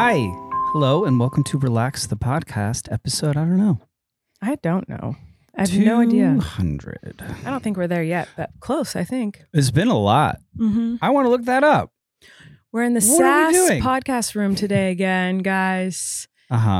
Hi, hello, and welcome to Relax the Podcast episode. I don't know. I don't know. I have no idea. 200. I don't think we're there yet, but close, I think. It's been a lot. Mm-hmm. I want to look that up. We're in the What are we SAS doing? podcast room today again, guys.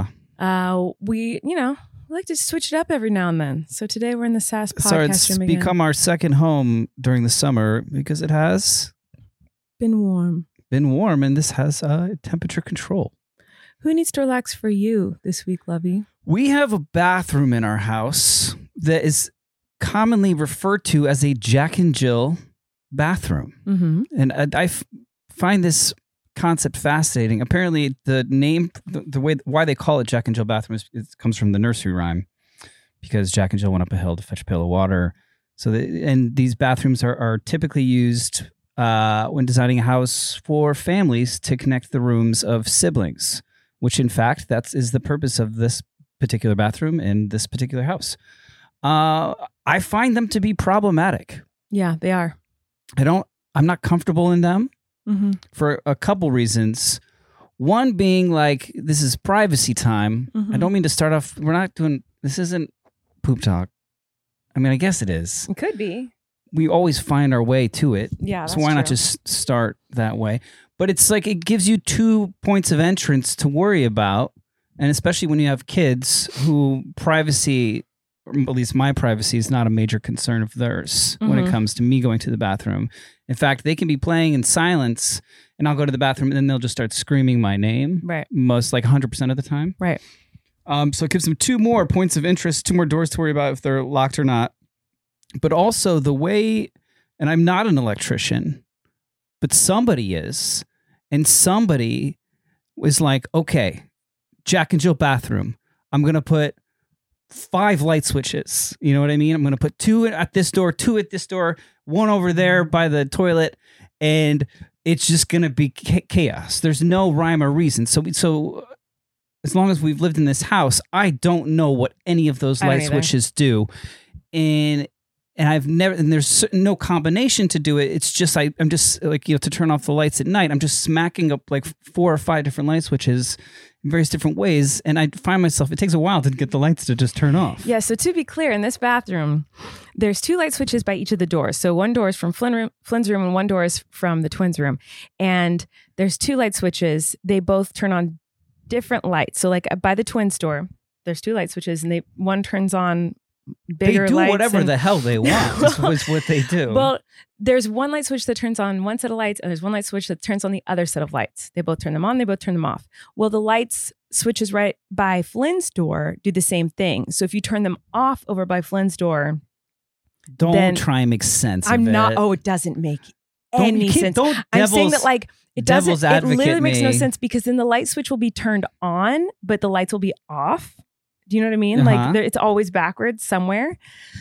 We like to switch it up every now and then. So today we're in the SAS podcast So it's room again. become our second home during the summer because it has Been warm. been warm and this has temperature control. Who needs to relax for you this week, Lovey? We have a bathroom in our house that is commonly referred to as a Jack and Jill bathroom. Mm-hmm. And I find this concept fascinating. Apparently, the name, the way why they call it Jack and Jill bathroom it comes from the nursery rhyme, because Jack and Jill went up a hill to fetch a pail of water. So, and these bathrooms are typically used when designing a house for families to connect the rooms of siblings, which in fact is the purpose of this particular bathroom in this particular house. I find them to be problematic. Yeah, they are. I'm not comfortable in them. Mm-hmm. For a couple reasons. One being like, this is privacy time. Mm-hmm. I don't mean to start off, this isn't poop talk. I mean, I guess it is. It could be. We always find our way to it. Yeah, so why not just start that way? But it's like, it gives you 2 points of entrance to worry about. And especially when you have kids who privacy, or at least my privacy, is not a major concern of theirs when it comes to me going to the bathroom. In fact, they can be playing in silence and I'll go to the bathroom and then they'll just start screaming my name. Right. Most like 100% of the time. Right. So it gives them 2 more points of interest, 2 more doors to worry about if they're locked or not. But also the way, and I'm not an electrician, but somebody is. And somebody was like, okay, Jack and Jill bathroom. I'm going to put 5 light switches. You know what I mean? I'm going to put 2 at this door, 2 at this door, 1 over there by the toilet, and it's just going to be chaos. There's no rhyme or reason. So as long as we've lived in this house, I don't know what any of those light switches do. And there's no combination to do it. It's just, I'm just like, to turn off the lights at night, I'm just smacking up like 4 or 5 different light switches in various different ways. And I find myself, it takes a while to get the lights to just turn off. Yeah. So to be clear, in this bathroom, there's 2 light switches by each of the doors. So one door is from Flynn's room and one door is from the twins' room. And there's 2 light switches. They both turn on different lights. So like by the twins' door, there's 2 light switches and one turns on bigger lights. They do whatever the hell they want. is what they do. Well, there's one light switch that turns on one set of lights and there's one light switch that turns on the other set of lights. They both turn them on, they both turn them off. Well, the lights switches right by Flynn's door do the same thing. So if you turn them off over by Flynn's door, don't try and make sense of it. it doesn't make any sense. I'm saying that like it doesn't, it literally makes no sense because then the light switch will be turned on, but the lights will be off. Do you know what I mean? Like it's always backwards somewhere.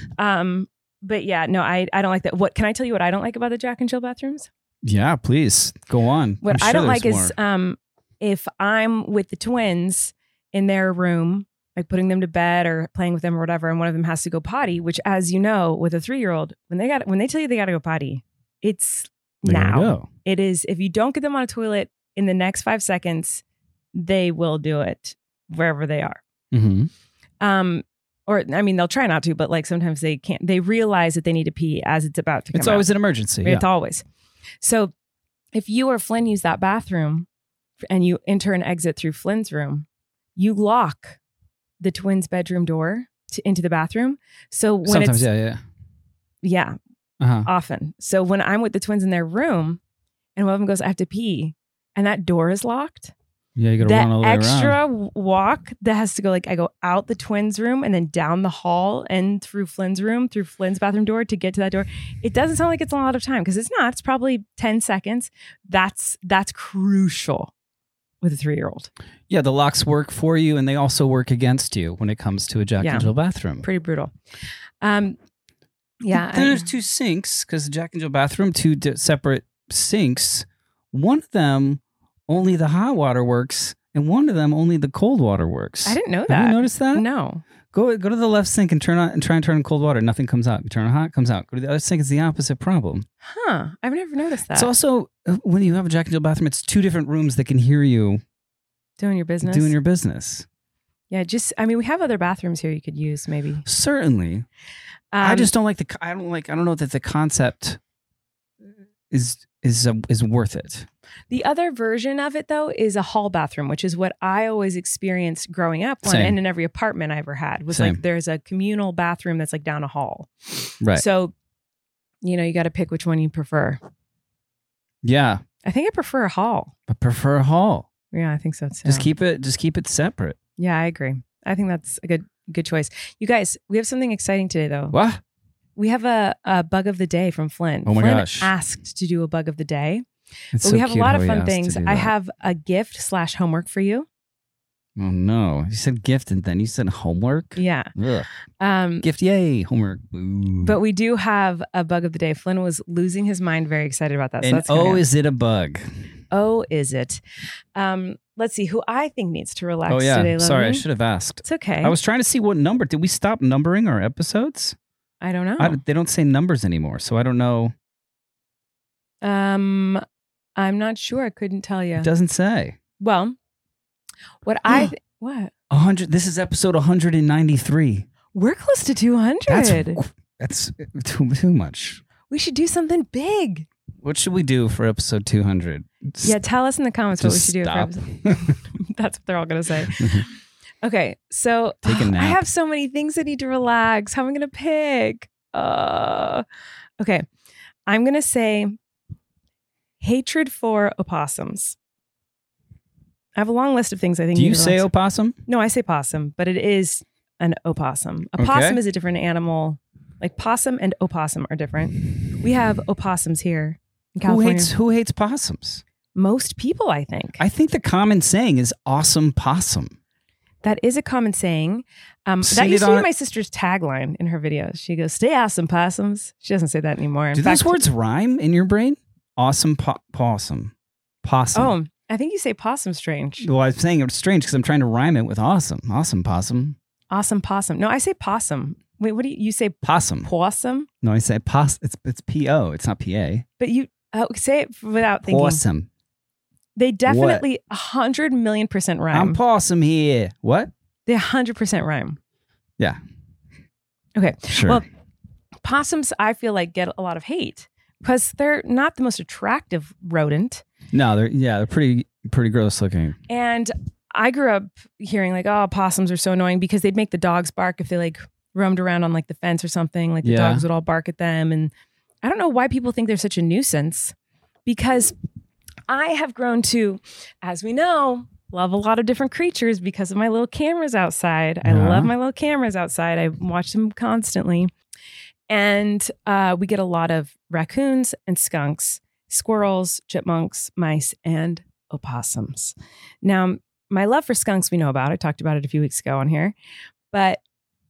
But yeah, no, I don't like that. What can I tell you what I don't like about the Jack and Jill bathrooms? Yeah, please go on. What I don't like is if I'm with the twins in their room, like putting them to bed or playing with them or whatever, and one of them has to go potty, which as you know, with a 3-year-old, when they tell you they got to go potty, it's now. It is, if you don't get them on a toilet in the next 5 seconds, they will do it wherever they are. Mm-hmm. Or I mean, they'll try not to, but like sometimes they can't. They realize that they need to pee as it's about to come out. It's always an emergency. It's always. So if you or Flynn use that bathroom and you enter and exit through Flynn's room, you lock the twins' bedroom door into the bathroom. So when sometimes, often. So when I'm with the twins in their room and one of them goes, I have to pee, and that door is locked. Yeah, you got to run all the way around. That extra walk that has to go, like I go out the twins' room and then down the hall and through Flynn's room, through Flynn's bathroom door to get to that door. It doesn't sound like it's a lot of time because it's not. It's probably 10 seconds. That's crucial with a 3-year-old. Yeah, the locks work for you and they also work against you when it comes to a Jack and Jill bathroom. Pretty brutal. Then there's 2 sinks because the Jack and Jill bathroom, 2 separate sinks. One of them, only the hot water works, and one of them only the cold water works. I didn't know that. Have you noticed that? No. Go to the left sink and try and turn on cold water. Nothing comes out. You turn on hot, comes out. Go to the other sink. It's the opposite problem. Huh. I've never noticed that. It's also when you have a Jack and Jill bathroom, it's 2 different rooms that can hear you Doing your business. Doing your business. Yeah, we have other bathrooms here you could use maybe. Certainly. I just don't like I don't know that the concept is worth it. The other version of it though is a hall bathroom, which is what I always experienced growing up and in every apartment I ever had was like there's a communal bathroom that's like down a hall. Right. So, you got to pick which one you prefer. Yeah. I think I prefer a hall. I prefer a hall. Yeah, I think so too. Just keep it separate. Yeah, I agree. I think that's a good choice. You guys, we have something exciting today though. What? We have a bug of the day from Flynn. Oh my Flynn gosh. asked to do a bug of the day. It's but so we have a cute lot how of he fun asked to things. do I that. have a gift/homework for you. Oh no. You said gift and then you said homework? Yeah. Ugh. Gift, yay. Homework. Boo. But we do have a bug of the day. Flynn was losing his mind, very excited about that. So And that's coming up. is it a bug? Oh, is it? Let's see who I think needs to relax Oh yeah. today. Sorry, I Lovely. should have asked. It's okay. I was trying to see what number. Did we stop numbering our episodes? I don't know. They don't say numbers anymore, so I don't know. I'm not sure. I couldn't tell you. It doesn't say. Well, what? 100. This is episode 193. We're close to 200. That's too much. We should do something big. What should we do for episode 200? Yeah, tell us in the comments what we Just should do. stop. That's what they're all going to say. Okay, so Take a nap. I have so many things I need to relax. How am I going to pick? Okay, I'm going to say hatred for opossums. I have a long list of things I think. Do you need to say relax. opossum? No, I say possum, but it is an opossum. A Okay. possum is a different animal. Like possum and opossum are different. We have opossums here in California. Who hates possums? Most people, I think. I think the common saying is awesome possum. That is a common saying. That Seen used it to be on- my sister's tagline in her videos. She goes, "Stay awesome, possums." She doesn't say that anymore. In Do fact, those words rhyme in your brain? Awesome possum. Possum. Oh, I think you say possum strange. Well, I'm saying it's strange because I'm trying to rhyme it with awesome. Awesome possum. Awesome possum. No, I say possum. Wait, what do you say? Possum. Possum? No, I say It's P-O. It's not P-A. But you say it without thinking. Possum. They definitely 100,000,000% rhyme. I'm possum here. What? They 100% rhyme. Yeah. Okay. Sure. Well, possums, I feel like, get a lot of hate because they're not the most attractive rodent. No, they're pretty gross looking. And I grew up hearing like, oh, possums are so annoying because they'd make the dogs bark if they like roamed around on like the fence or something. Like the Yeah. dogs would all bark at them. And I don't know why people think they're such a nuisance because I have grown to, as we know, love a lot of different creatures because of my little cameras outside. I Yeah. love my little cameras outside. I watch them constantly. And we get a lot of raccoons and skunks, squirrels, chipmunks, mice, and opossums. Now, my love for skunks, we know about. I talked about it a few weeks ago on here. But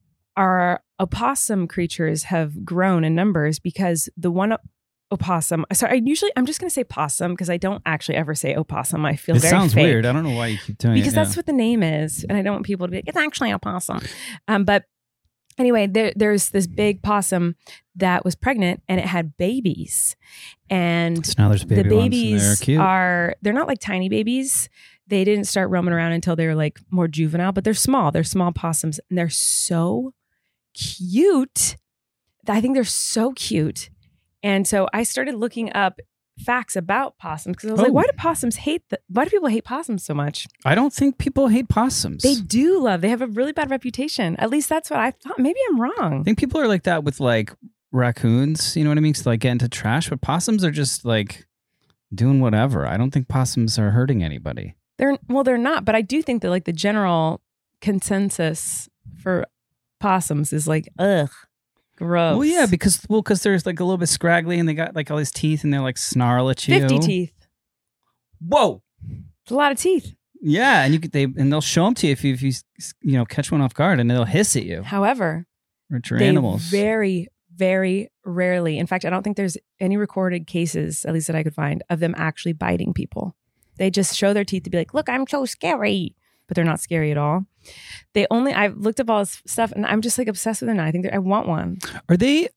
our opossum creatures have grown in numbers because the one opossum, sorry, I'm just going to say possum because I don't actually ever say opossum. I feel It very sounds fake. weird. I don't know why you keep doing it. Because that's what the name is. And I don't want people to be like, it's actually a possum. But anyway, there's this big possum that was pregnant and it had babies. And So now there's baby the ones and babies they're cute. they're not like tiny babies. They didn't start roaming around until they were like more juvenile, but they're small. They're small possums and they're so cute. I think they're so cute. And so I started looking up facts about possums because I was like, why do people hate possums so much? I don't think people hate possums. They do they have a really bad reputation. At least that's what I thought. Maybe I'm wrong. I think people are like that with like raccoons, you know what I mean? To like get into trash, but possums are just like doing whatever. I don't think possums are hurting anybody. They're not, but I do think that like the general consensus for possums is like, ugh, gross. Well, yeah, because there's like a little bit scraggly and they got like all these teeth and they like snarl at you. 50 teeth. Whoa. It's a lot of teeth. Yeah, and they'll show them to you if you catch one off guard and they'll hiss at you. However, Which are they animals. very, very rarely, in fact, I don't think there's any recorded cases, at least that I could find, of them actually biting people. They just show their teeth to be like, look, I'm so scary. But they're not scary at all. I've looked up all this stuff and I'm just like obsessed with them now. I think I want one. Are they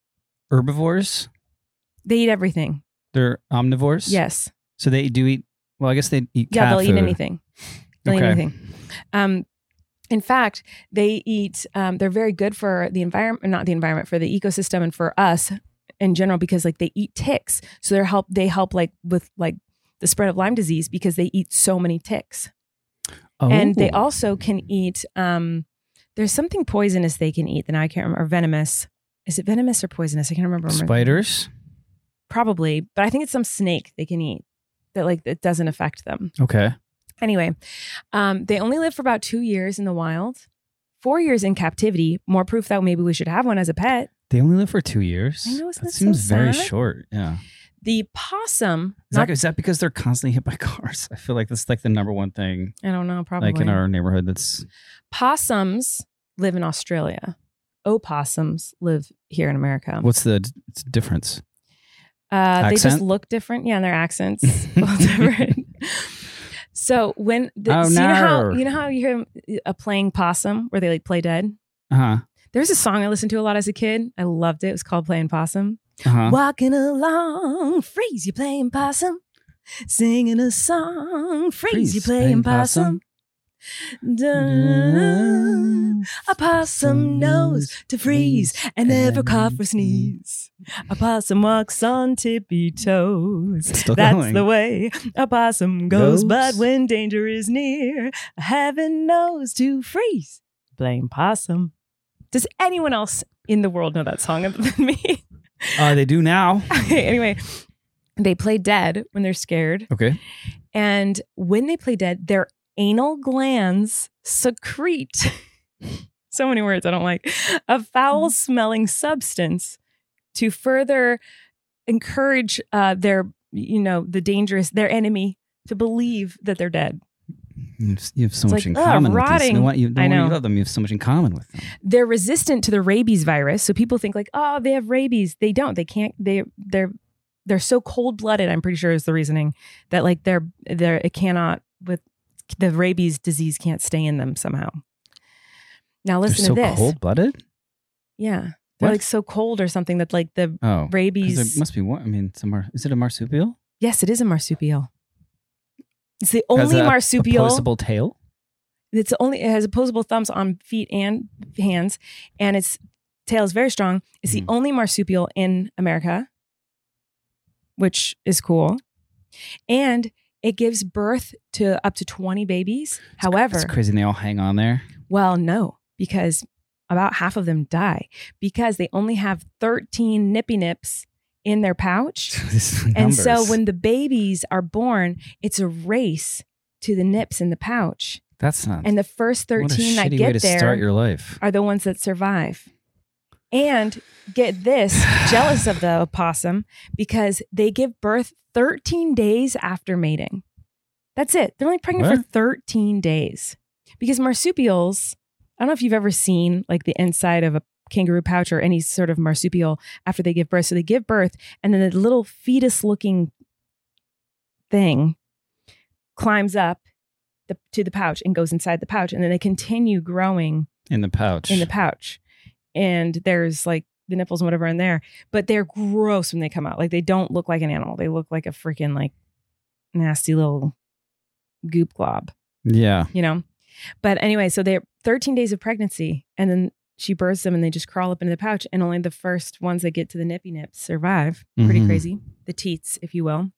herbivores? They eat everything. They're omnivores? Yes. So they do eat Well, I guess they eat Yeah, cat they'll food. eat anything. They'll eat Okay. anything. In fact, they eat. They're very good for the environment, not the environment, for the ecosystem and for us in general, because like they eat ticks. So they help like with like the spread of Lyme disease because they eat so many ticks. Oh. And they also can eat. There's something poisonous they can eat that I can't remember. Or venomous. Is it venomous or poisonous? I can't remember. Spiders? Probably, but I think it's some snake they can eat that like it doesn't affect them. Okay. Anyway, they only live for about 2 years in the wild, 4 years in captivity. More proof that maybe we should have one as a pet. They only live for 2 years? I know, isn't that that seems so very sad? short. Yeah. The possum. Is that because they're constantly hit by cars? I feel like that's like the number one thing, I don't know. Probably. like in our neighborhood. That's Possums live in Australia. Opossums live here in America. what's the difference? They just Accent? look different. Yeah, and their accents a little different. So when Oh, so no. you know how you hear a playing possum where they like play dead? Uh There's a song I listened to a lot as a kid. I loved it. It was called Playing Possum. huh. Walking along, freeze, you playing possum. Singing a song, freeze, you playing possum. Dun, a possum knows to freeze and never cough or sneeze. A possum walks on tippy toes. Still That's going. the way a possum goes. Goes. But when danger is near, heaven knows to freeze. Playing possum. Does anyone else in the world know that song other than me? They do now. Okay, anyway, they play dead when they're scared. Okay. And when they play dead, their anal glands secrete, so many words I don't like, a foul smelling substance to further encourage their enemy to believe that they're dead. You have so It's much like, in common with rotting. these. I know. You love them. You have so much in common with them. They're resistant to the rabies virus. So people think like, oh, they have rabies. They don't. They can't. They're so cold blooded. I'm pretty sure is the reasoning that like it cannot with the rabies disease can't stay in them somehow. Now listen They're so to this. cold blooded. Yeah, What? they're like so cold or something that like the Oh, 'cause rabies. there must be one. I mean, is it a marsupial? Yes, it is a marsupial. It's the Has only a marsupial. opposable tail. It has opposable thumbs on feet and hands, and its tail is very strong. It's the only marsupial in America, which is cool. And it gives birth to up to 20 babies. However, It's crazy. And they all hang on there. well, no, because about half of them die because they only have 13 nippy nips in their pouch. These And so numbers. when the babies are born, it's a race to the nips in the pouch. That's not. And the first what a 13 that shitty way get to start there your life. are the ones that survive. And get this, jealous of the opossum because they give birth 13 days after mating. That's it. They're only pregnant for What? 13 days. Because marsupials, I don't know if you've ever seen like the inside of a kangaroo pouch or any sort of marsupial after they give birth. So they give birth and then the little fetus looking thing climbs up to the pouch and goes inside the pouch. And then they continue growing In the pouch. in the pouch. And there's like the nipples and whatever in there, but they're gross when they come out. Like they don't look like an animal. They look like a freaking like nasty little goop glob, Yeah. you know? But anyway, so they're 13 days of pregnancy and then she births them and they just crawl up into the pouch and only the first ones that get to the nippy nips survive. Pretty Mhm. crazy. The teats, if you will.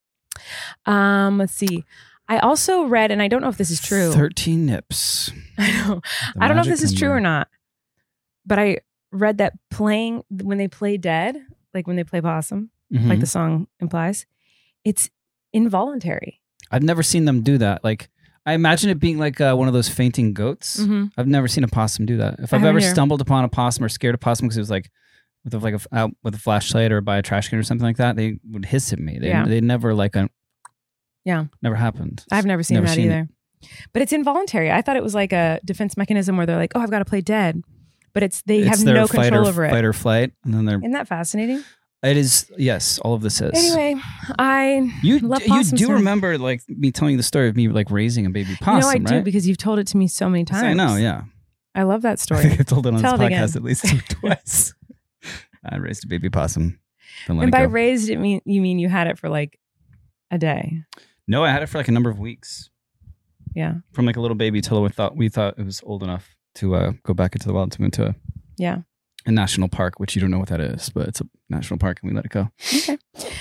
Let's see. I also read, and I don't know if this is true. 13 nips. I know. The I don't know if magic this is true number. or not, but I read that when they play dead, like when they play possum, Mhm. like the song implies, it's involuntary. I've never seen them do that. Like, I imagine it being like one of those fainting goats. Mm-hmm. I've never seen a possum do that. If I I've haven't ever either. stumbled upon a possum or scared a possum because it was like out with a flashlight or by a trash can or something like that, they would hiss at me. They never like never happened. I've never seen that it. either. But it's involuntary. I thought it was like a defense mechanism where they're like, oh, I've got to play dead. But they It's have their no fight control or, over it. Fight or flight, and then they're. Isn't that fascinating? It is. Yes, all of this is. Anyway, I You love you possums do now. remember like me telling you the story of me like raising a baby possum, You know I right? do because you've told it to me so many times. I know. Yeah. I love that I story. think I've told it on Tell this it again. podcast at least twice. I raised a baby possum. Then let And it by go. raised, you mean you had it for like a day. No, I had it for like a number of weeks. Yeah. From like a little baby till we thought it was old enough to go back into the wild, to go into a national park, which you don't know what that is, but it's a national park, and we let it go. Okay.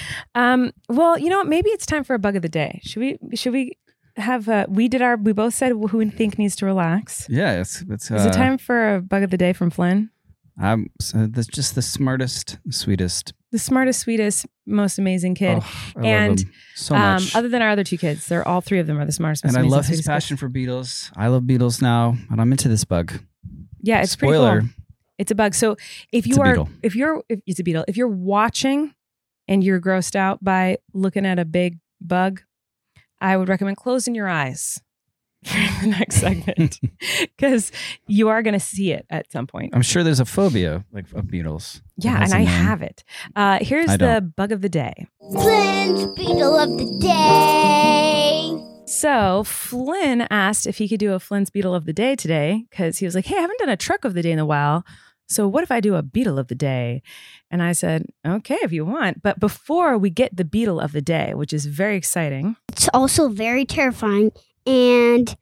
Well, you know what? Maybe it's time for a bug of the day. Should we have? We both said who we think needs to relax. Yeah, it's. Is it time for a bug of the day from Flynn? That's just the smartest, sweetest. The smartest, sweetest, most amazing kid. Oh, I love him so much. Other than our other two kids, all three of them are the smartest. And most I amazing, love his passion for Beatles. I love Beatles now, and I'm into this bug. Yeah, it's Spoiler. pretty cool. It's a bug. So if it's a beetle, if you're watching and you're grossed out by looking at a big bug, I would recommend closing your eyes for the next segment, because you are going to see it at some point. I'm sure there's a phobia of beetles. Yeah, and I have it. Here's the bug of the day. Flynn's Beetle of the Day. So Flynn asked if he could do a Flynn's Beetle of the Day today, because he was like, hey, I haven't done a truck of the day in a while. So what if I do a Beetle of the Day? And I said, okay, if you want. But before we get the Beetle of the Day, which is very exciting. It's also very terrifying. And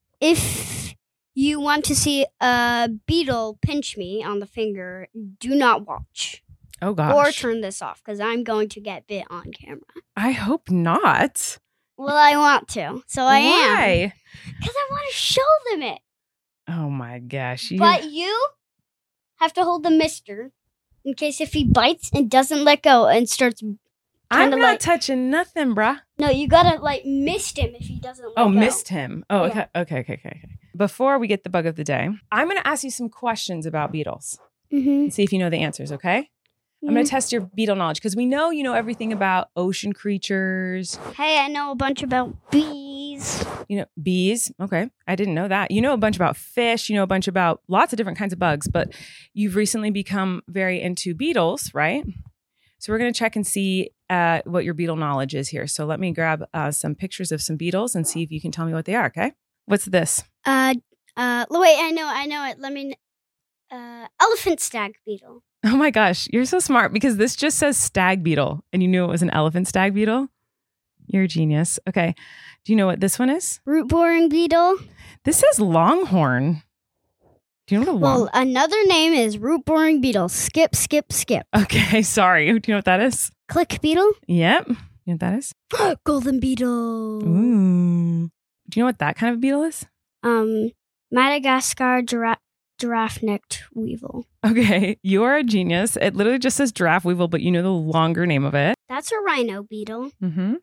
if you want to see a beetle pinch me on the finger, do not watch. Oh, gosh. Or turn this off, because I'm going to get bit on camera. I hope not. Well, I want to. So I am. Why? Because I want to show them it. Oh, my gosh. But you have to hold the mister in case if he bites and doesn't let go and starts. I'm not touching nothing, bruh. No, you gotta mist him if he doesn't let go. Oh, mist him. Oh, Yeah. Okay. Before we get the bug of the day, I'm going to ask you some questions about beetles Mm-hmm. and see if you know the answers, okay? I'm going to test your beetle knowledge, because we know you know everything about ocean creatures. Hey, I know a bunch about bees. You know, bees. Okay. I didn't know that. You know a bunch about fish. You know a bunch about lots of different kinds of bugs, but you've recently become very into beetles, right? So we're going to check and see what your beetle knowledge is here. So let me grab some pictures of some beetles and see if you can tell me what they are, okay? What's this? Wait, I know it. Let me. Elephant stag beetle. Oh my gosh, you're so smart, because this just says stag beetle and you knew it was an elephant stag beetle. You're a genius. Okay. Do you know what this one is? Root boring beetle. This says longhorn. Do you know what a Well, another name is root boring beetle. Skip, skip, skip. Okay, sorry. Do you know what that is? Click beetle. Yep. You know what that is? Golden beetle. Ooh. Do you know what that kind of beetle is? Madagascar giraffe-necked weevil. Okay, you are a genius. It literally just says giraffe weevil, but you know the longer name of it. That's a rhino beetle. Mm-hmm.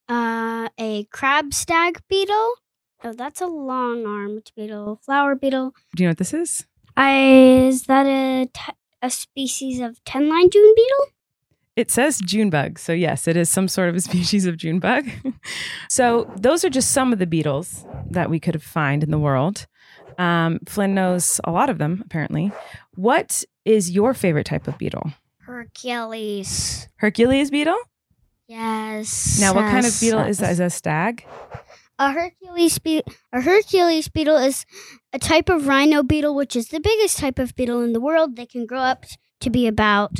A crab stag beetle. Oh, that's a long-armed beetle. Flower beetle. Do you know what this is? Is that a species of 10-line June beetle? It says June bug. So yes, it is some sort of a species of June bug. So those are just some of the beetles that we could find in the world. Flynn knows a lot of them, apparently. What is your favorite type of beetle? Hercules. Hercules beetle? Yes. Now, what kind of beetle is that? Is that a stag? A Hercules beetle is a type of rhino beetle, which is the biggest type of beetle in the world. They can grow up to be about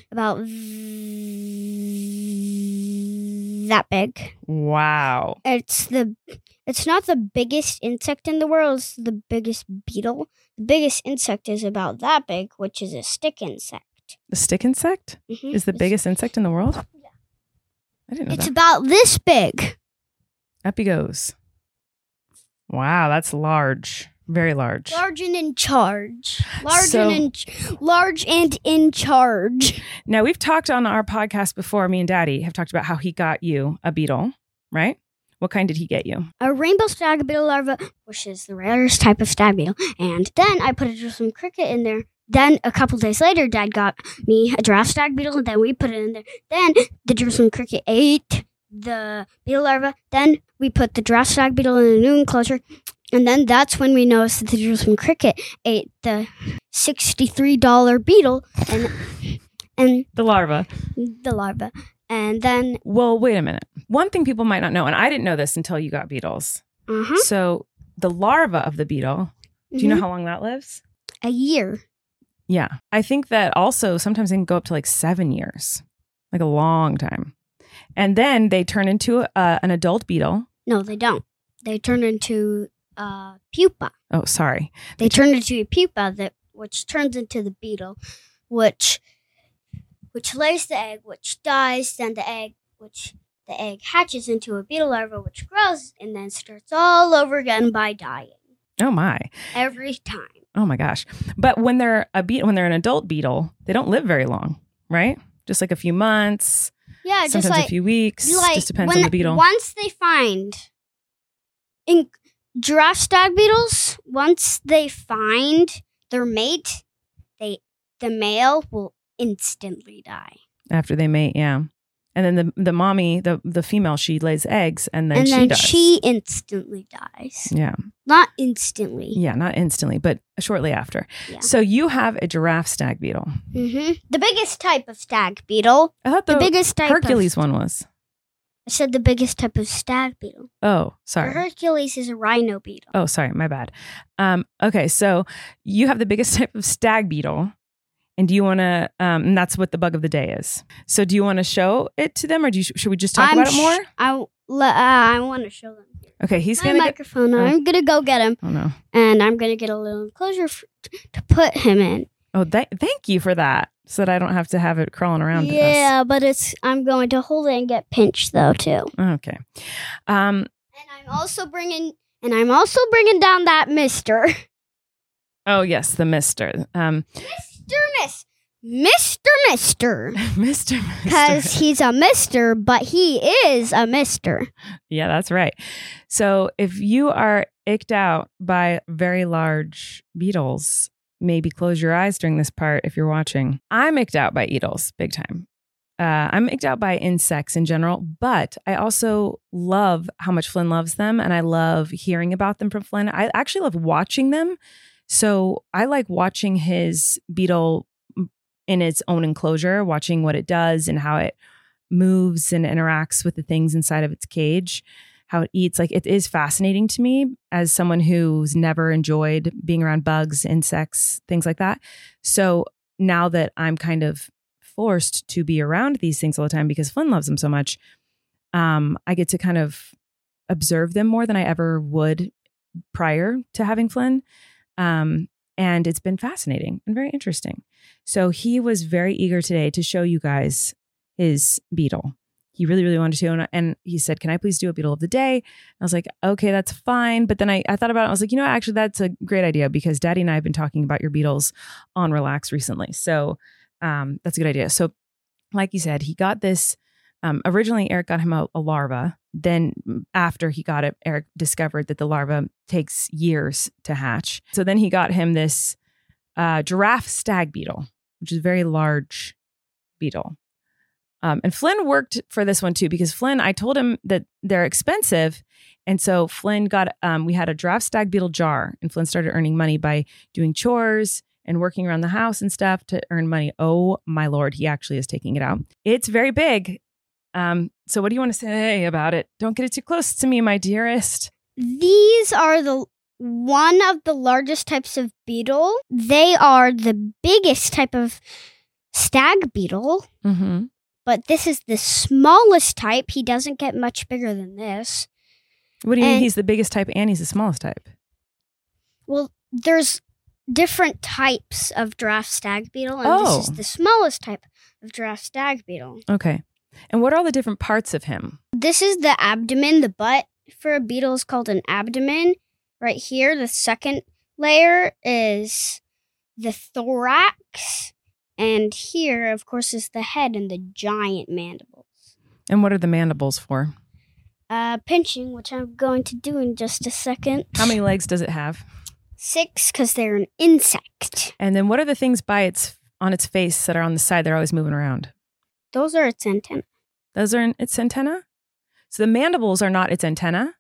that big. Wow. It's not the biggest insect in the world. It's the biggest beetle. The biggest insect is about that big, which is a stick insect. The stick insect is the biggest insect in the world? Yeah. I didn't know It's that. about this big. Up he goes. Wow, that's large. Very large. Large and in charge. Large So- and in charge. Now, we've talked on our podcast before. Me and Daddy have talked about how he got you a beetle, right? What kind did he get you? A rainbow stag beetle larva, which is the rarest type of stag beetle. And then I put a Jerusalem cricket in there. Then a couple days later, Dad got me a giraffe stag beetle. And then we put it in there. Then the Jerusalem cricket ate the beetle larva. Then we put the giraffe stag beetle in a new enclosure. And then that's when we noticed that the Jerusalem cricket ate the $63 beetle and The larva. the larva. And then, Well, wait a minute. One thing people might not know, and I didn't know this until you got beetles. So the larva of the beetle, do you know how long that lives? a year. Yeah. I think that also sometimes they can go up to like 7 years, like a long time. And then they turn into an adult beetle. No, they don't. They turn into a pupa. Oh, sorry. They turn into a pupa which turns into the beetle, which lays the egg, which dies, then the egg hatches into a beetle larva, which grows and then starts all over again by dying. Oh my. Every time. Oh my gosh. But when they're when they're an adult beetle, they don't live very long, right? Just like a few months. Yeah, sometimes just like a few weeks. Just depends on the beetle. Once they find in giraffe stag beetles, once they find their mate, the male will instantly die. After they mate, yeah. And then the mommy, the female, she lays eggs and then she dies. She instantly dies. Yeah. Not instantly. Yeah, not instantly, but shortly after. Yeah. So you have a giraffe stag beetle. Mm-hmm. The biggest type of stag beetle. I thought the biggest type Hercules one was. I said the biggest type of stag beetle. Oh, sorry. The Hercules is a rhino beetle. Oh, sorry, my bad. Okay, so you have the biggest type of stag beetle. And do you want to, and that's what the bug of the day is. So do you want to show it to them or should we just talk about it more? I want to show them. Okay, he's going to microphone. I'm going to go get him. Oh, no. And I'm going to get a little enclosure to put him in. Oh, thank you for that. So that I don't have to have it crawling around. Yeah, but I'm going to hold it and get pinched though too. Okay. And I'm also bringing down that mister. Oh, yes, the mister. Mister. Because he's a mister, but he is a mister. Yeah, that's right. So if you are icked out by very large beetles, maybe close your eyes during this part if you're watching. I'm icked out by beetles, big time. I'm icked out by insects in general, but I also love how much Flynn loves them, and I love hearing about them from Flynn. I actually love watching them. So I like watching his beetle in its own enclosure, watching what it does and how it moves and interacts with the things inside of its cage, how it eats. Like, it is fascinating to me as someone who's never enjoyed being around bugs, insects, things like that. So now that I'm kind of forced to be around these things all the time because Flynn loves them so much, I get to kind of observe them more than I ever would prior to having Flynn. And it's been fascinating and very interesting. So he was very eager today to show you guys his beetle. He really, really wanted to. And he said, can I please do a beetle of the day? And I was like, okay, that's fine. But then I thought about it. I was like, you know, actually, that's a great idea because Daddy and I have been talking about your beetles on Relax recently. So that's a good idea. So like you said, he got this. Originally, Eric got him a larva. Then after he got it, Eric discovered that the larva takes years to hatch. So then he got him this giraffe stag beetle, which is a very large beetle. And Flynn worked for this one too, because Flynn, I told him that they're expensive. And so Flynn got, we had a giraffe stag beetle jar, and Flynn started earning money by doing chores and working around the house and stuff to earn money. Oh my Lord, he actually is taking it out. It's very big. So what do you want to say about it? Don't get it too close to me, my dearest. These are one of the largest types of beetle. They are the biggest type of stag beetle. Mm-hmm. But this is the smallest type. He doesn't get much bigger than this. What do you mean he's the biggest type and he's the smallest type? Well, there's different types of giraffe stag beetle, and this is the smallest type of giraffe stag beetle. Okay. And what are all the different parts of him? This is the abdomen. The butt for a beetle is called an abdomen. Right here, the second layer is the thorax. And here, of course, is the head and the giant mandibles. And what are the mandibles for? Pinching, which I'm going to do in just a second. How many legs does it have? 6, because they're an insect. And then what are the things on its face that are on the side? They're always moving around. Those are its antennae. Those are its antenna? So the mandibles are not its antenna?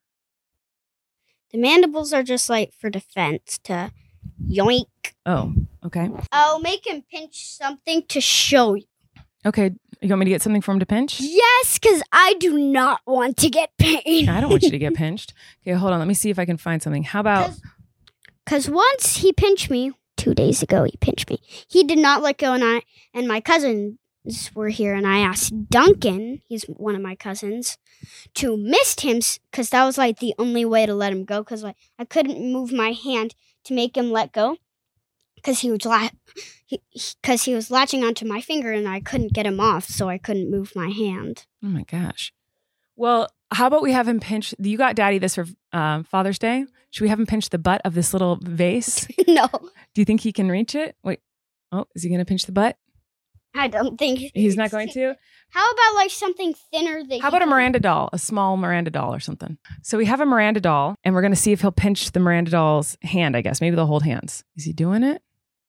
The mandibles are just like for defense, to yoink. Oh, okay. I'll make him pinch something to show you. Okay. You want me to get something for him to pinch? Yes, because I do not want to get pain. I don't want you to get pinched. Okay, hold on. Let me see if I can find something. How about... Because once he pinched me, 2 days ago he pinched me. He did not let go, and my cousin were here, and I asked Duncan, he's one of my cousins, to mist him because that was like the only way to let him go. Because like I couldn't move my hand to make him let go because he was latching onto my finger, and I couldn't get him off, so I couldn't move my hand. Oh my gosh. Well, how about we have him pinch? You got Daddy this for Father's Day. Should we have him pinch the butt of this little vase? No, Do you think he can reach it? Wait. Oh, is he going to pinch the butt? I don't think He's not going to? How about like something thinner? That How about a Miranda doll? A small Miranda doll or something. So we have a Miranda doll, and we're going to see if he'll pinch the Miranda doll's hand, I guess. Maybe they'll hold hands. Is he doing it?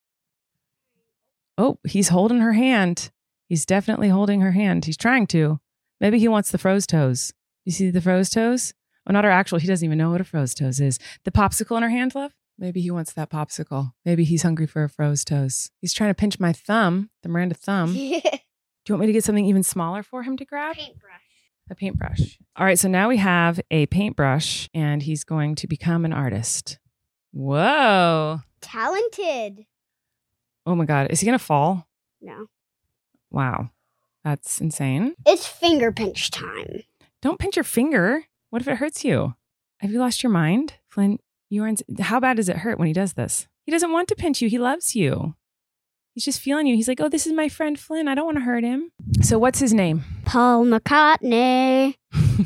Oh, he's holding her hand. He's definitely holding her hand. He's trying to. Maybe he wants the froze toes. You see the froze toes? Oh, not her actual. He doesn't even know what a froze toes is. The popsicle in her hand, love? Maybe he wants that popsicle. Maybe he's hungry for a froze toes. He's trying to pinch my thumb, the Miranda thumb. Do you want me to get something even smaller for him to grab? Paintbrush. A paintbrush. All right, so now we have a paintbrush, and he's going to become an artist. Whoa. Talented. Oh my God. Is he going to fall? No. Wow. That's insane. It's finger pinch time. Don't pinch your finger. What if it hurts you? Have you lost your mind? Flynn, how bad does it hurt when he does this? He doesn't want to pinch you. He loves you. He's just feeling you. He's like, oh, this is my friend Flynn. I don't want to hurt him. So what's his name? Paul McCartney.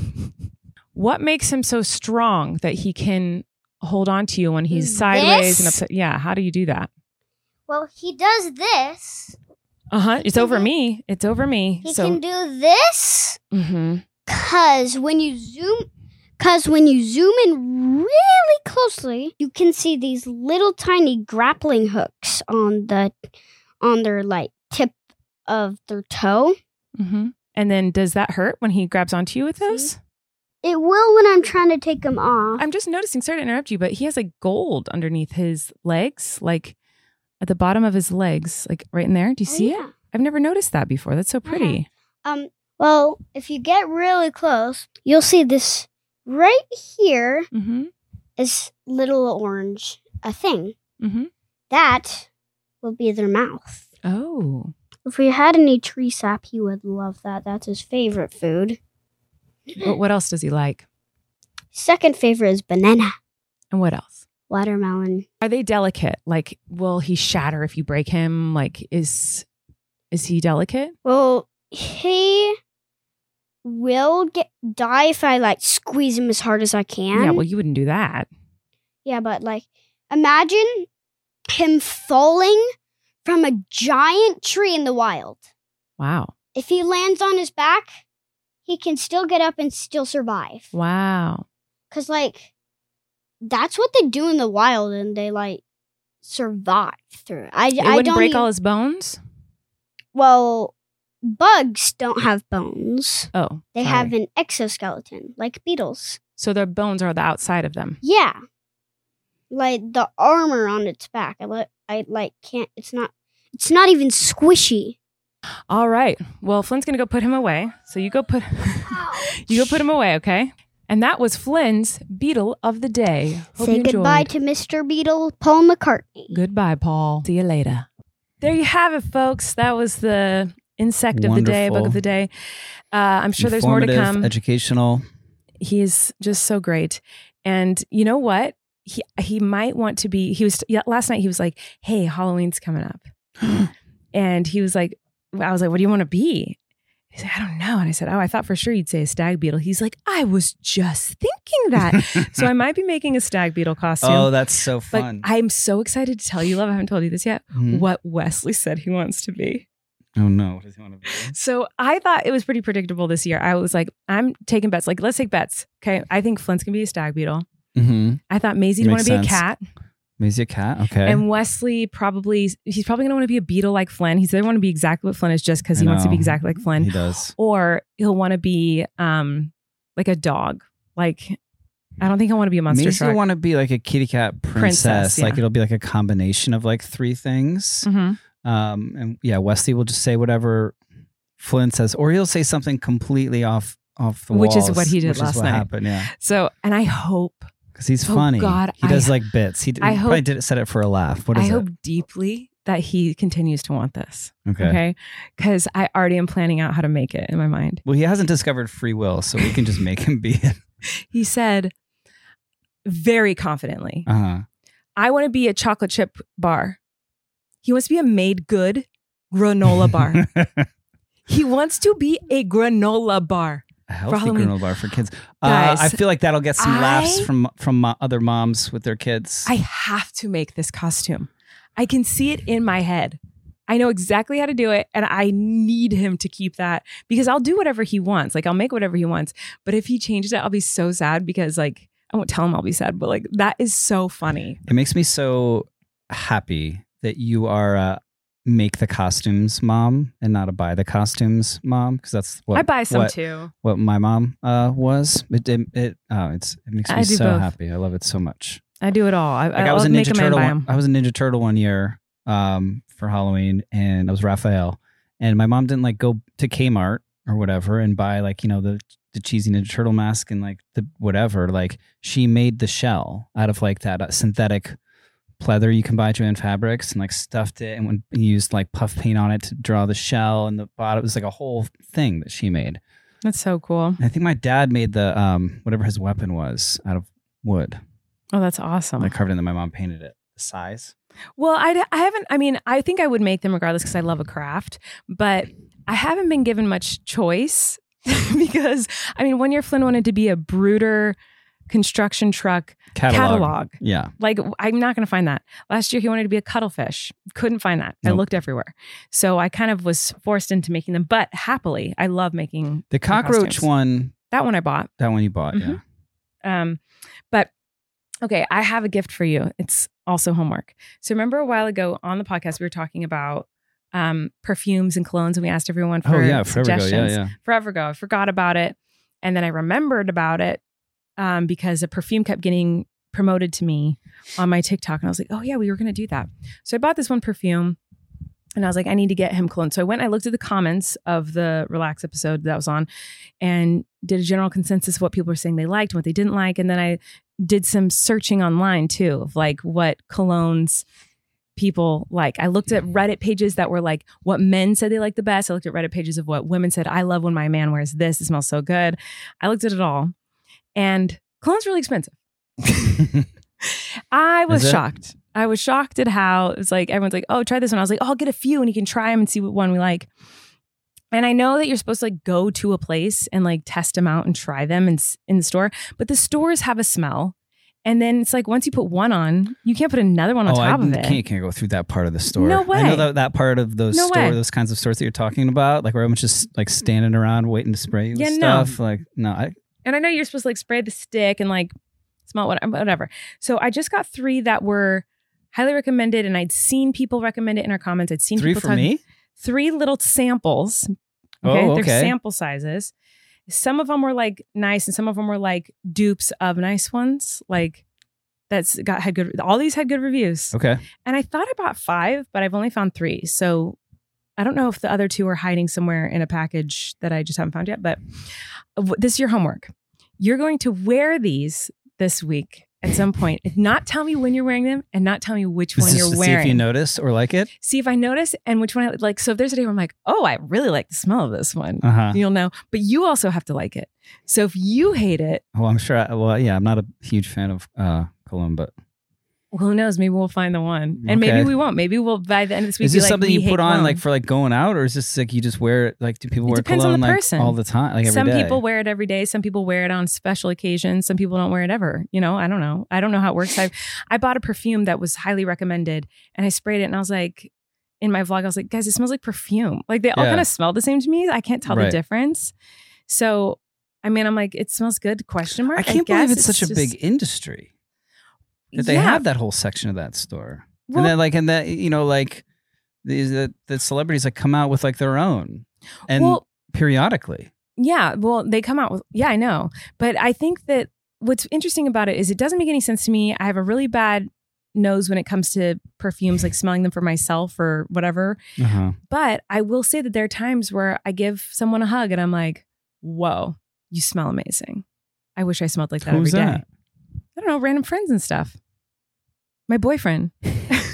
What makes him so strong that he can hold on to you when he's sideways and upset? Yeah, how do you do that? Well, he does this. It's over me. It's over me. He can do this. Mm-hmm. Because when you zoom in really closely, you can see these little tiny grappling hooks on their like tip of their toe. Mm-hmm. And then does that hurt when he grabs onto you with those? It will when I'm trying to take them off. I'm just noticing, sorry to interrupt you, but he has like gold underneath his legs, like at the bottom of his legs, like right in there. Do you see it? I've never noticed that before. That's so pretty. Well, if you get really close, you'll see this right here is little orange, a thing. Mm-hmm. That will be their mouth. Oh. If we had any tree sap, he would love that. That's his favorite food. What else does he like? Second favorite is banana. And what else? Watermelon. Are they delicate? Like, will he shatter if you break him? Like, is he delicate? Well, he will die if I like squeeze him as hard as I can. Yeah, well, you wouldn't do that. Yeah, but like, imagine him falling from a giant tree in the wild. Wow. If he lands on his back, he can still get up and still survive. Wow. Because, like, that's what they do in the wild, and they, like, survive through it. It wouldn't break all his bones? Well, bugs don't have bones. Oh, They have an exoskeleton, like beetles. So their bones are the outside of them. Yeah. Like, the armor on its back. Can't, it's not even squishy. All right. Well, Flynn's going to go put him away. So you go put him away, okay? And that was Flynn's Beetle of the Day. Hope Say you goodbye enjoyed. to Mr. Beetle, Paul McCartney. Goodbye, Paul. See you later. There you have it, folks. That was the insect of the day, bug of the day. I'm sure there's more to come. Educational. He is just so great. And you know what? He might want to be, last night he was like, hey, Halloween's coming up. And he was like, I was like, what do you want to be? He said, I don't know. And I said, oh, I thought for sure you'd say a stag beetle. He's like, I was just thinking that. So I might be making a stag beetle costume. Oh, that's so fun. But I'm so excited to tell you, love, I haven't told you this yet, what Wesley said he wants to be. Oh no, what does he want to be? So I thought it was pretty predictable this year. I was like, I'm taking bets. Like, let's take bets. Okay. I think Flynn's going to be a stag beetle. Mm-hmm. I thought Maisie'd want to be a cat. Maisie a cat? Okay. And Wesley he's probably going to want to be a beetle like Flynn. He's either want to be exactly what Flynn is just because he wants to be exactly like Flynn. He does. Or he'll want to be like a dog. Like, I don't think he'll want to be a monster truck. Maisie will want to be like a kitty cat princess. Like it'll be like a combination of like three things. Mm-hmm. And yeah, Wesley will just say whatever Flynn says, or he'll say something completely off the which walls, is what he did last night. Happened, yeah. So, and I hope. Because he's funny. God, he does like bits. He I probably said it for a laugh. What is it? I hope deeply that he continues to want this. Okay. Okay. Because I already am planning out how to make it in my mind. Well, he hasn't discovered free will, so we can just make him be it. He said very confidently, Uh-huh. I want to be a chocolate chip bar. He wants to be a made good granola bar. He wants to be a granola bar. A healthy Halloween. granola bar for kids. Guys, I feel like that'll get some laughs I- from other moms with their kids. I have to make this costume. I can see it in my head. I know exactly how to do it. And I need him to keep that because I'll do whatever he wants. Like I'll make whatever he wants. But if he changes it, I'll be so sad because like, I won't tell him I'll be sad, but like that is so funny. It makes me so happy that you are make the costumes mom and not a buy the costumes mom, because that's what I buy some too. What my mom was. It makes me I do so both. happy. I love it so much. I do it all. I was a make Ninja a man Turtle. buy 'em. I was a Ninja Turtle one year for Halloween, and I was Raphael. And my mom didn't like go to Kmart or whatever and buy like the cheesy Ninja Turtle mask and like the whatever. Like she made the shell out of like that synthetic pleather you can buy at Joann Fabrics and like stuffed it and when used like puff paint on it to draw the shell and the bottom. It was like a whole thing that she made. That's so cool. And I think my dad made the whatever his weapon was out of wood. Oh, that's awesome. I carved it and then my mom painted it. The size. Well, I haven't, I mean, I think I would make them regardless because I love a craft, but I haven't been given much choice because, I mean, one year Flynn wanted to be a Brooder construction truck catalog. Yeah. Like, I'm not going to find that. Last year, he wanted to be a cuttlefish. Couldn't find that. I Nope. looked everywhere. So I kind of was forced into making them, but happily, I love making The cockroach costumes. one, That one I bought. that one you bought, Mhm. yeah. But okay, I have a gift for you. It's also homework. So remember a while ago on the podcast, we were talking about perfumes and colognes, and we asked everyone for Oh yeah, forever ago. suggestions. Yeah, yeah. Forever ago. I forgot about it. And then I remembered about it because a perfume kept getting promoted to me on my TikTok. And I was like, oh yeah, we were going to do that. So I bought this one perfume and I was like, I need to get him cologne. So I went, I looked at the comments of the Relax episode that was on and did a general consensus of what people were saying they liked and what they didn't like. And then I did some searching online too of like what colognes people like. I looked at Reddit pages that were like what men said they liked the best. I looked at Reddit pages of what women said. I love when my man wears this. It smells so good. I looked at it all. And cologne's really expensive. I was Is it? shocked. I was shocked at how it was like, everyone's like, oh, try this one. I was like, oh, I'll get a few and you can try them and see what one we like. And I know that you're supposed to like go to a place and like test them out and try them in the store, but the stores have a smell. And then it's like, once you put one on, you can't put another one on top of it. Can't go through that part of the store. No I know way. that part of those No way. those kinds of stores that you're talking about, like where everyone's just like standing around waiting to spray you with Yeah, no. stuff. Like, no, And I know you're supposed to like spray the stick and like smell whatever. So I just got 3 that were highly recommended, and I'd seen people recommend it in our comments. I'd seen 3 people for talk- me. 3 little samples. Oh, okay. They're sample sizes. Some of them were like nice, and some of them were like dupes of nice ones. Like had good. All these had good reviews. Okay. And I thought I bought 5, but I've only found 3. So I don't know if the other 2 are hiding somewhere in a package that I just haven't found yet. But this is your homework. You're going to wear these this week at some point. Not tell me when you're wearing them and not tell me which one This you're is to wearing. see if you notice or like it. See if I notice and which one I like. So if there's a day where I'm like, oh, I really like the smell of this one, Uh-huh. you'll know. But you also have to like it. So if you hate it, Well, I'm sure. Yeah, I'm not a huge fan of cologne, but well, who knows? Maybe we'll find the one. And Okay. maybe we won't. Maybe we'll, by the end of this week, is be this like, something we you hate put on cologne. like for like going out, or is this like you just wear it? Like, do people wear depends on cologne the like person. all the time, like every Some day? people wear it every day. Some people wear it on special occasions. Some people don't wear it ever. You know, I don't know. I don't know how it works. I bought a perfume that was highly recommended and I sprayed it and I was like, in my vlog, I was like, guys, it smells like perfume. Like they all Yeah. kind of smell the same to me. I can't tell the Right. difference. So, I mean, I'm like, it smells good? Question mark. I can't believe guess it's such a just- big industry that they Yeah. have that whole section of that store. Well- and that you know, like the celebrities like come out with like their own, and Well, periodically. yeah. Well, they come out with, yeah, I know. But I think that what's interesting about it is it doesn't make any sense to me. I have a really bad nose when it comes to perfumes, like smelling them for myself or whatever. Uh-huh. But I will say that there are times where I give someone a hug and I'm like, whoa, you smell amazing. I wish I smelled like that Who's every day. that? I don't know, random friends and stuff. My boyfriend.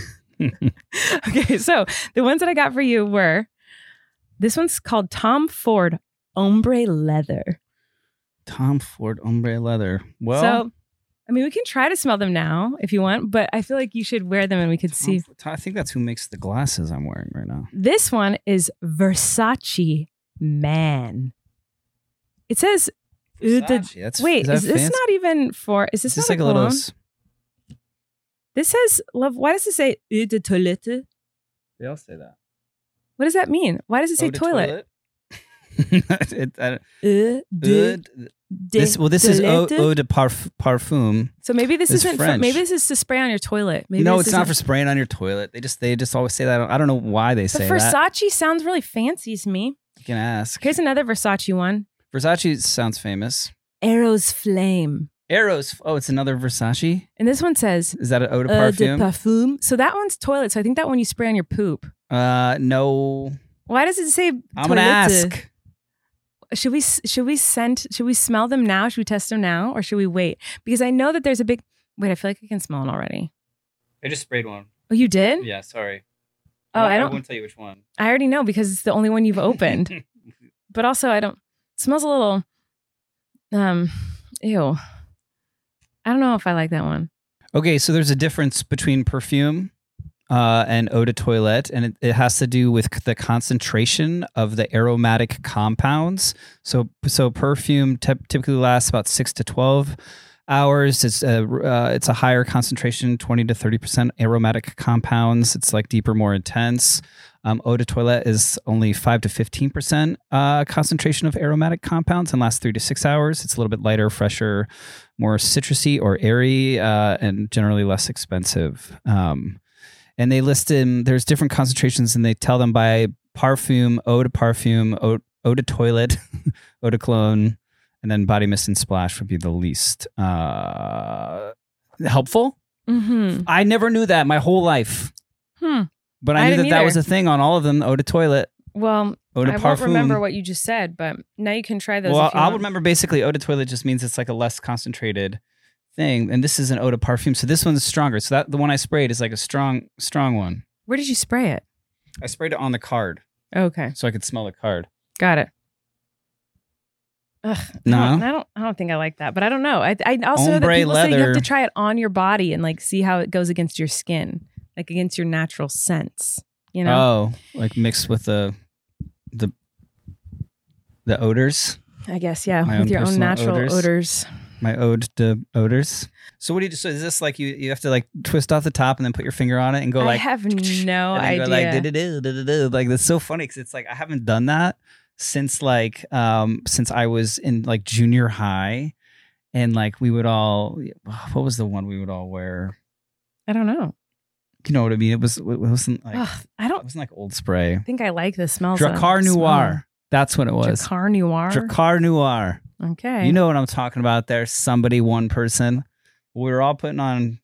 Okay, so the ones that I got for you were, this one's called Tom Ford Ombre Leather. Tom Ford Ombre Leather. Well, So, I mean, we can try to smell them now if you want, but I feel like you should wear them and we could see. I think that's who makes the glasses I'm wearing right now. This one is Versace Man. It says, Versace. wait, is this fancy? not even for, is this Is this not like a little? cologne? This says, love, why does it say eau de toilette? They all say that. What does that mean? Why does it say Eau de toilet? Eau de This is toilette? eau de parfum. So maybe this It's isn't. French. Maybe this is to spray on your toilet. Maybe No, this it's not isn't- for spraying on your toilet. They just always say that. I don't know why they But say that. Versace sounds really fancy to me. You can ask. Here's another Versace one. Versace sounds famous. Eros Flame. Arrows. Oh, it's another Versace. And this one says Is that an eau de eau de parfum? parfum. So that one's toilet. So I think that one you spray on your poop. No. Why does it say I'm gonna ask. Should we smell them now? Should we test them now? Or should we wait? Because I know that there's a big, wait, I feel like I can smell it already. I just sprayed one. Oh, you did? Yeah, sorry. Oh, I don't, won't tell you which one. I already know because it's the only one you've opened. But also it smells a little, ew. I don't know if I like that one. Okay, so there's a difference between perfume and eau de toilette, and it has to do with the concentration of the aromatic compounds. So perfume typically lasts about 6 to 12 hours. It's a higher concentration, 20 to 30% aromatic compounds. It's like deeper, more intense. Eau de toilette is only 5 to 15% concentration of aromatic compounds and lasts 3 to 6 hours. It's a little bit lighter, fresher, more citrusy or airy, and generally less expensive. And they list there's different concentrations, and they tell them by parfum, eau de toilette, eau de cologne, and then body mist and splash would be the least helpful. Mm-hmm. I never knew that my whole life. But I knew didn't that was either. a thing on all of them. Eau de toilette, Well, eau de I parfum. won't remember what you just said, but now you can try those. Well, if you I'll want. remember basically eau de toilette just means it's like a less concentrated thing. And this is an eau de parfum. So this one's stronger. So the one I sprayed is like a strong one. Where did you spray it? I sprayed it on the card Okay, so I could smell the card. got it. Ugh, No? I don't think I like that, but I don't know. I also know that Ombre people say you have leather. to try it on your body and like see how it goes against your skin, like against your natural scents. You know, Oh, like mixed with the odors. I guess yeah, My with own your own personal natural odors. odors. My ode to odors. So what do you do? So is this like you have to like twist off the top and then put your finger on it and go I like have no and then idea. go like da-da-da. Like that's so funny because it's like I haven't done that since since I was in like junior high, and like we would all, what was the one we would all wear? I don't know. You know what I mean? It wasn't like Ugh, I it don't wasn't like Old Spray. think I like the smells. that Dracar I'm Noir. smelling. That's what it was. Dracar Noir. Dracar Noir. Okay. You know what I'm talking about there. Somebody, one person. We were all putting on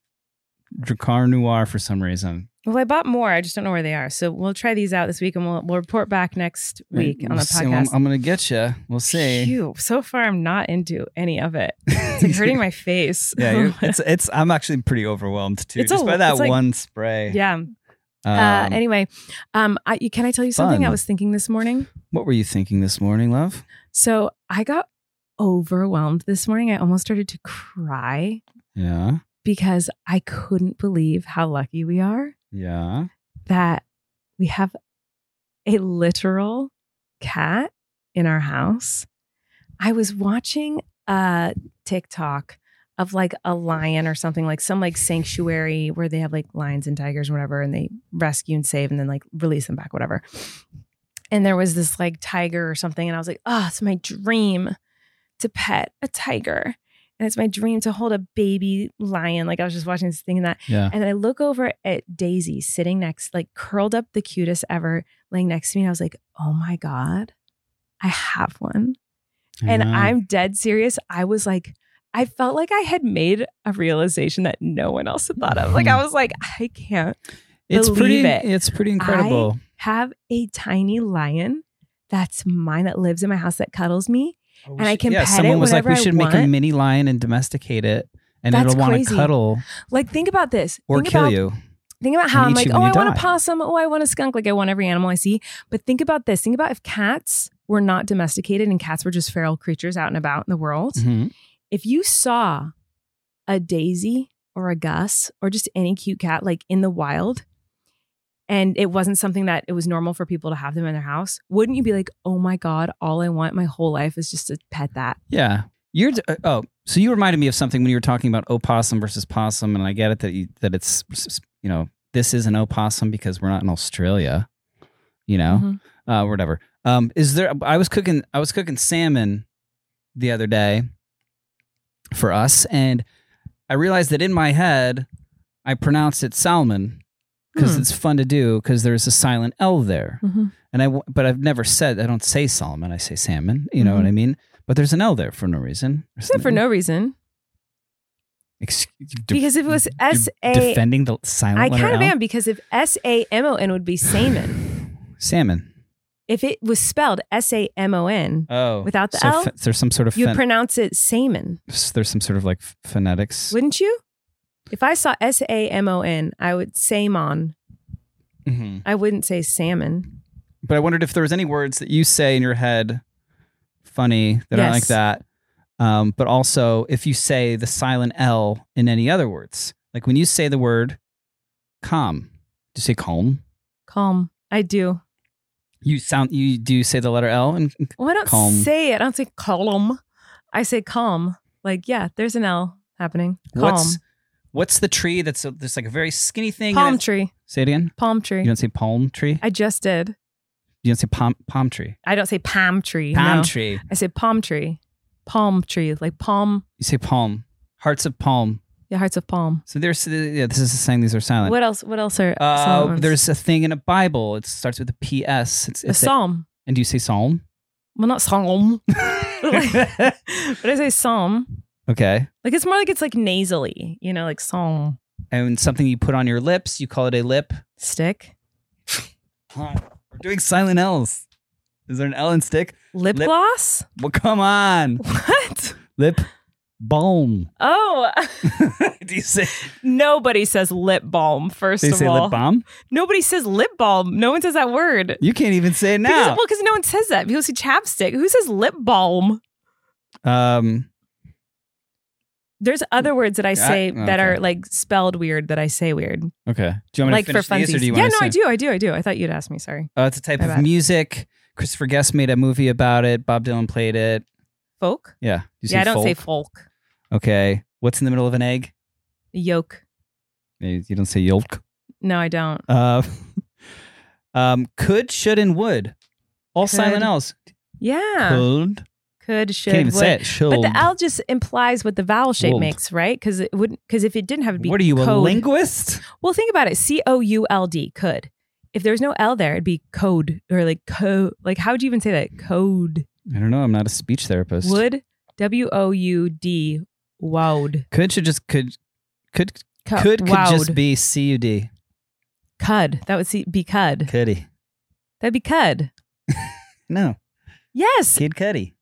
Dracar Noir for some reason. Well, I bought more. I just don't know where they are. So we'll try these out this week, and we'll report back next week on the See, podcast. I'm going to get you. We'll see. Phew. So far, I'm not into any of it. It's like hurting my face. Yeah, it's. I'm actually pretty overwhelmed too, It's just a- by that it's like- one spray. Yeah. Um, Anyway, can I tell you something fun. I was thinking this morning? What were you thinking this morning, love? So I got overwhelmed this morning. I almost started to cry Yeah, because I couldn't believe how lucky we are yeah. that we have a literal cat in our house. I was watching a TikTok of like a lion or something, like some like sanctuary where they have like lions and tigers or whatever, and they rescue and save and then like release them back, whatever. And there was this like tiger or something, and I was like, oh, it's my dream to pet a tiger. And it's my dream to hold a baby lion. Like I was just watching this thing and that. Yeah. And then I look over at Daisy sitting next, like curled up, the cutest ever, laying next to me. And I was like, oh my God, I have one. And Yeah. I'm dead serious. I was like, I felt like I had made a realization that no one else had thought of. Like I was like, I can't It's believe pretty. it. It's pretty incredible. have a tiny lion that's mine, that lives in my house, that cuddles me. And I can pet someone it was like, whenever we should I make a want. mini lion and domesticate it, and That's it'll want to crazy. cuddle Like, think about this. or Think kill about you. think about how And I'm eat like, you oh, when I you want a die. possum. Oh, I want a skunk. Like I want every animal I see. But think about this. Think about if cats were not domesticated and cats were just feral creatures out and about in the world. Mhm. If you saw a Daisy or a Gus or just any cute cat like in the wild, and it wasn't something that it was normal for people to have them in their house, wouldn't you be like, oh my God, all I want my whole life is just to pet that? Yeah. So you reminded me of something when you were talking about opossum versus possum, and I get it that it's, this is an opossum because we're not in Australia, Mhm. whatever. I was cooking salmon the other day for us, and I realized that in my head I pronounced it salmon because it's fun to do because there's a silent L there. Mhm. But I don't say salmon, I say salmon, you know what I mean? But there's an L there for no reason. Except for no reason. Because if it was S-A... defending the silent I letter kind of L? am, because if S-A-M-O-N would be salmon. Salmon. If it was spelled S-A-M-O-N Oh. without the L, there's some sort of you'd pronounce it salmon. there's some sort of like phonetics. Wouldn't you? If I saw S-A-M-O-N, I would salmon. Mhm. I wouldn't say salmon. But I wondered if there was any words that you say in your head funny that aren't like Yes. that. But also if you say the silent L in any other words. Like when you say the word calm, do you say calm? Calm. I do. You do say the letter L and Well, I don't Calm. say it. I don't say calm. I say calm. Like, yeah, there's an L happening. Calm. What's the tree that's there's like a very skinny thing? Palm tree. Say it again. Palm tree. You don't say palm tree? I just did. You don't say palm tree. I don't say palm tree. Palm no. tree. I say palm tree. Palm tree. Like palm. You say palm. Hearts of palm. Yeah, hearts of palm. So this is saying these are silent. What else? What else are silent ones? There's a thing in a Bible. It starts with a PS. a psalm. And do you say psalm? Well, not psalm. But I say psalm. Okay. Like it's more like it's like nasally, like psalm. And something you put on your lips, you call it a lip. Stick. We're doing silent L's. Is there an L in stick? Lip gloss? Well, come on. What? Lip balm. Oh. Do you say? Nobody says lip balm, first They of say all. lip balm. Nobody says lip balm. No one says that word. You can't even say it now. Because no one says that. People say chapstick. Who says lip balm? There's other words that I say that are like spelled weird that I say weird. Okay. Do you want me Like to finish for these, or funsies. do you Yeah, want no, to say? I do. I thought you'd ask me. Sorry. It's a type My of bad. music. Christopher Guest made a movie about it. Bob Dylan played it. Folk? Yeah. You Yeah, I don't folk? say folk. Okay. What's in the middle of an egg? Yolk. You don't say yolk. No, I don't. Could, should, and would. All Could. silent L's. Yeah. Could. Could, should, Can't even would. say it. Should. But the L just implies what the vowel shape Would. makes, right? Because if it didn't have it be What are you, a code. linguist? Well, think about it. COULD, could. If there's no L there, it'd be code or like code. Like, how would you even say that? Code. I don't know. I'm not a speech therapist. Would. WOUD. Wowed. Could should just could Wowed. just be CUD. Cud. That would be cud. Cuddy. That'd be cud. No. Yes. Kid Cuddy.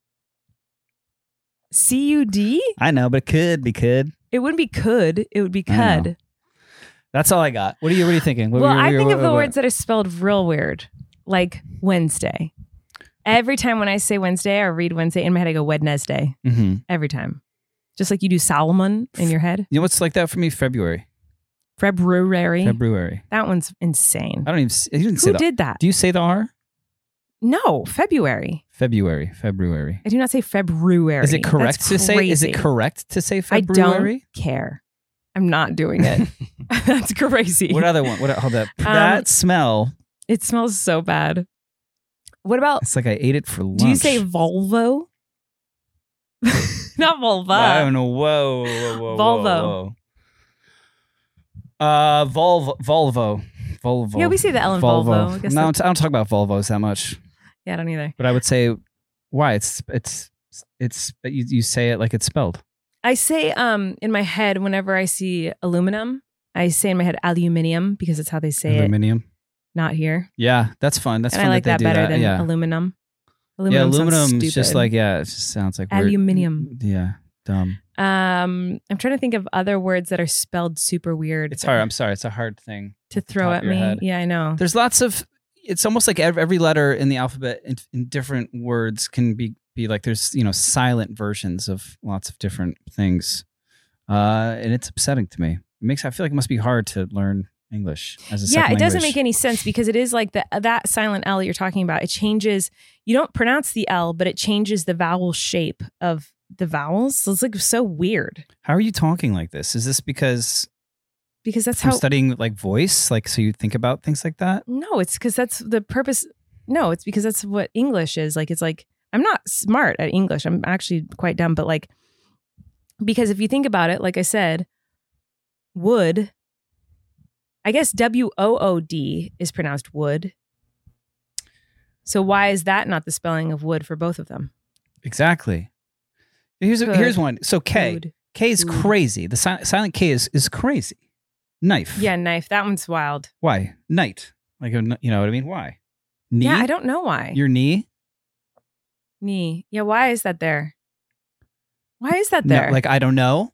CUD? I know, but it could be could. It wouldn't be could. It would be I know. cud. That's all I got. What are you thinking? Well, I think of the words that are spelled real weird, like Wednesday. Every time when I say Wednesday or read Wednesday, in my head I go Wednesday. Mm-hmm. Every time. Just like you do Solomon in your head. You know what's like that for me? February. February. February. That one's insane. I don't even. You didn't say Who the, did that? Do you say the R? No, February. February. I do not say February. Is it correct That's to say? Is it crazy. correct to say I February? don't care. I'm not doing it. That's crazy. What other one? Hold up. That smell. It smells so bad. What about? It's like I ate it for lunch. Do you say Volvo? Not vulva. I don't know. Whoa. Volvo. Volvo. Yeah, we say the L in Volvo. I guess No, I don't talk about Volvos that much. Yeah, I don't either. But I would say, why? It's but you say it like it's spelled. I say in my head whenever I see aluminum, I say in my head aluminium because it's how they say Aluminium. it. Not here. Yeah, that's fun. That's and fun. I like that, that they better do that. than Yeah. aluminum. Yeah, Aluminum sounds aluminum is just stupid. like, it just sounds like weird. Aluminium. Yeah. Dumb. I'm trying to think of other words that are spelled super weird. It's hard. I'm sorry. It's a hard thing to throw top at of your me. head. Yeah, I know. There's lots of. It's almost like every letter in the alphabet in different words can be like there's silent versions of lots of different things, and it's upsetting to me. I feel like it must be hard to learn English as a second it doesn't language. make any sense because it is like that silent L you're talking about. It changes. You don't pronounce the L, but it changes the vowel shape of the vowels. So it's like so weird. How are you talking like this? Is this because that's from how studying like voice, like so you think about things like that? No, it's because that's the purpose. No, it's because that's what English is. Like it's like I'm not smart at English. I'm actually quite dumb. But like because if you think about it, like I said, wood. I guess WOOD is pronounced wood. So why is that not the spelling of wood for both of them? Exactly. Here's one. So K. Wood. K is Wood. crazy. The silent K is crazy. Knife. Yeah, knife. That one's wild. Why? Night. Like, you know what I mean? Why? Knee? Yeah, I don't know why. Your knee? Knee. Yeah, why is that there? Why is that No, there? like, I don't know.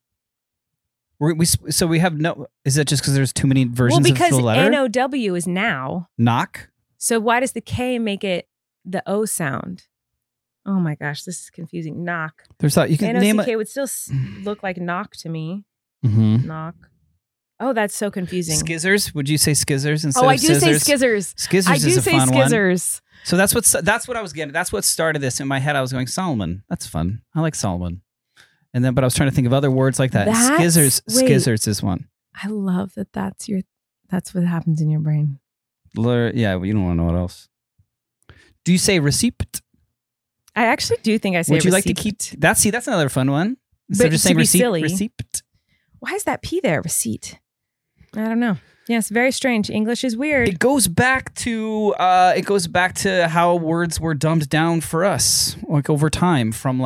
So we have no. Is that just because there's too many versions well, because of the letter? NOW is now. Knock. So why does the K make it the O sound? Oh my gosh, this is confusing. Knock. There's that. You can name N-O-C-K it. would still look like knock to me. Mm-hmm. Knock. Oh, that's so confusing. Skizzers. Would you say skizzers instead Oh, I of do scissors? say skizzers. Skizzers I do is a say fun one. skizzers. So that's what I was getting. That's what started this in my head. I was going Solomon. That's fun. I like Solomon. And then, but I was trying to think of other words like that. Skizzers is one. I love that. That's what happens in your brain. Yeah, well, you don't want to know what else. Do you say receipt? I actually do think I say. Would you like to receipt. keep that? See, that's another fun one. Instead But of just to saying be receipt, silly. receipt. Why is that P there? Receipt. I don't know. Yes, very strange. English is weird. It goes back to how words were dumbed down for us, like over time, from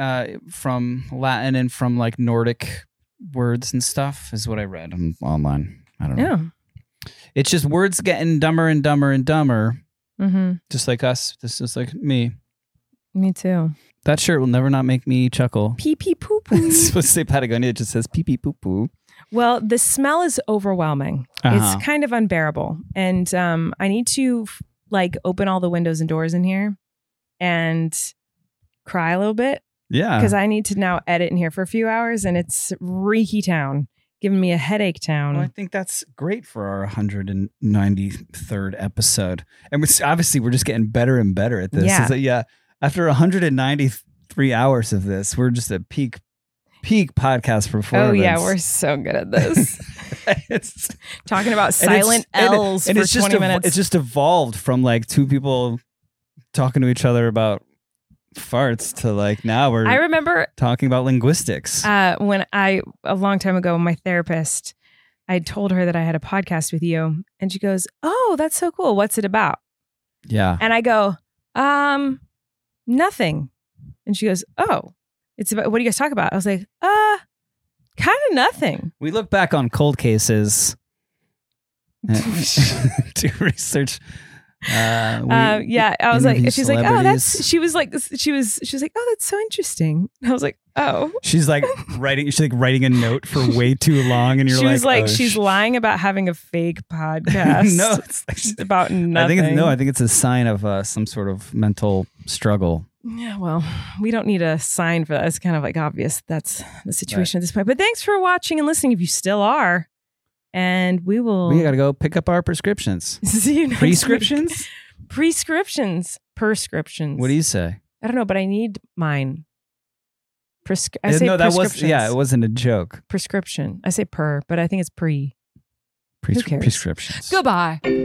Latin and from like Nordic words and stuff, is what I read online. I don't know. Yeah. It's just words getting dumber and dumber and dumber, Mm-hmm. just like us. Just like me. Me too. That shirt will never not make me chuckle. Pee pee poo poo. It's supposed to say Patagonia. It just says pee pee poo poo. Well, the smell is overwhelming. Uh-huh. It's kind of unbearable. And I need to like open all the windows and doors in here and cry a little bit Yeah. because I need to now edit in here for a few hours and it's reeky town, giving me a headache town. Well, I think that's great for our 193rd episode. And we're just getting better and better at this. Yeah. Yeah. After 193 hours of this, we're just at peak podcast performance. Oh, yeah. We're so good at this. It's Talking about silent L's for 20 minutes. It's just evolved from like two people talking to each other about farts to like now we're I remember talking about linguistics. when a long time ago, my therapist, I told her that I had a podcast with you and she goes, "Oh, that's so cool. What's it about?" Yeah. And I go, nothing. And she goes, "Oh, it's about, what do you guys talk about?" I was like, kind of nothing. We look back on cold cases to research. Yeah, I was like, interview she's like, "Oh, celebrities. she was like, "Oh, that's so interesting." I was like, "Oh." She's like writing a note for way too long, and you're She was like, oh, she's lying about having a fake podcast. No, it's like, about nothing. I think it's a sign of some sort of mental struggle. Yeah, well, we don't need a sign for that. It's kind of like obvious that's the situation at this point. But thanks for watching and listening if you still are. And we will We got to go pick up our prescriptions. see you next Prescriptions? week. Prescriptions. What do you say? I don't know, but I need mine. I say no, that was prescriptions. it wasn't a joke. Prescription. I say per, but I think it's pre. Who cares? Prescriptions. Goodbye.